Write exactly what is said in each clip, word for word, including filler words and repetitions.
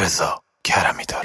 رضا کرمی دارم.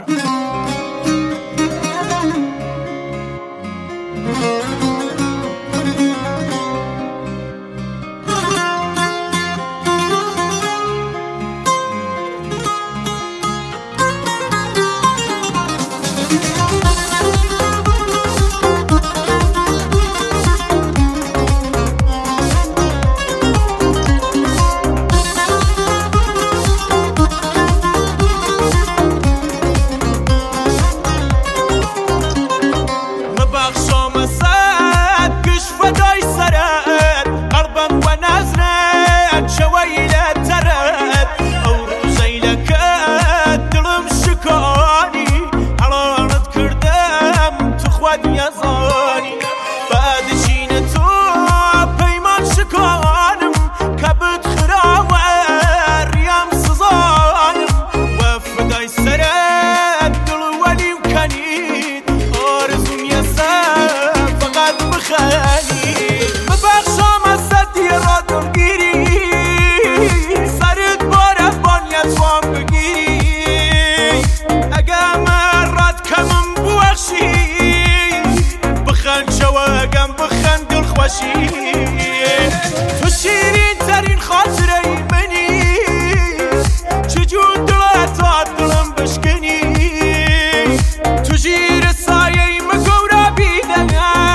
تو شیرین ترین خاطره منی، چجور دلت تا دلم بشکنی، تو زیر سایه مگورا بیدم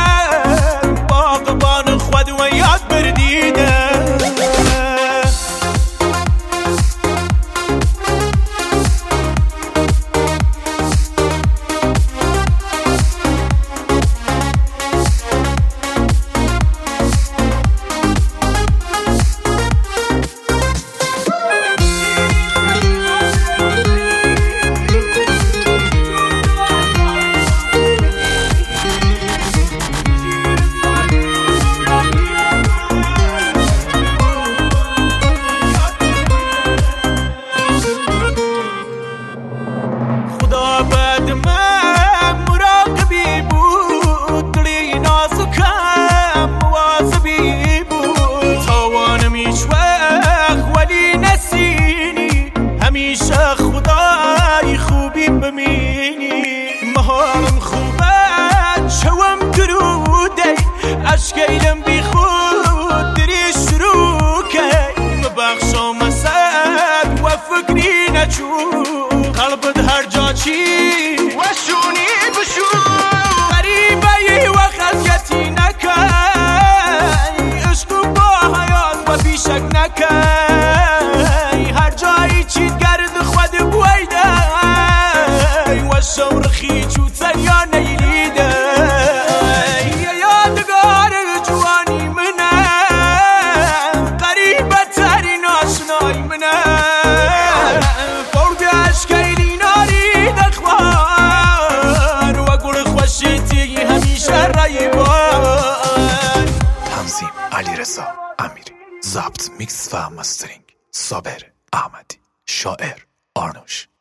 باغبان خود و یاد بردیدم. خدای خوبی ببینی مهارم خوبه شوم دروده اشکیلم بی خود دری شروع که مبخشم مسد و فکری نچو قلبت هر جا چی و شونی بشو غریبه و خزیتی نکی عشق با حیات و بیشک نکی هر جایی چید گرد خود بویده و شورخی چو تریا نیلیده یادگار جوانی منه قریبه ترین آشنای منه برد اشکیلی ناری دخوان و گل خوشیتی همیشه رایبان. تنظیم علی رضا امیری، ضبط میکس و مسترینگ صابر احمدی، شاعر آرنوش.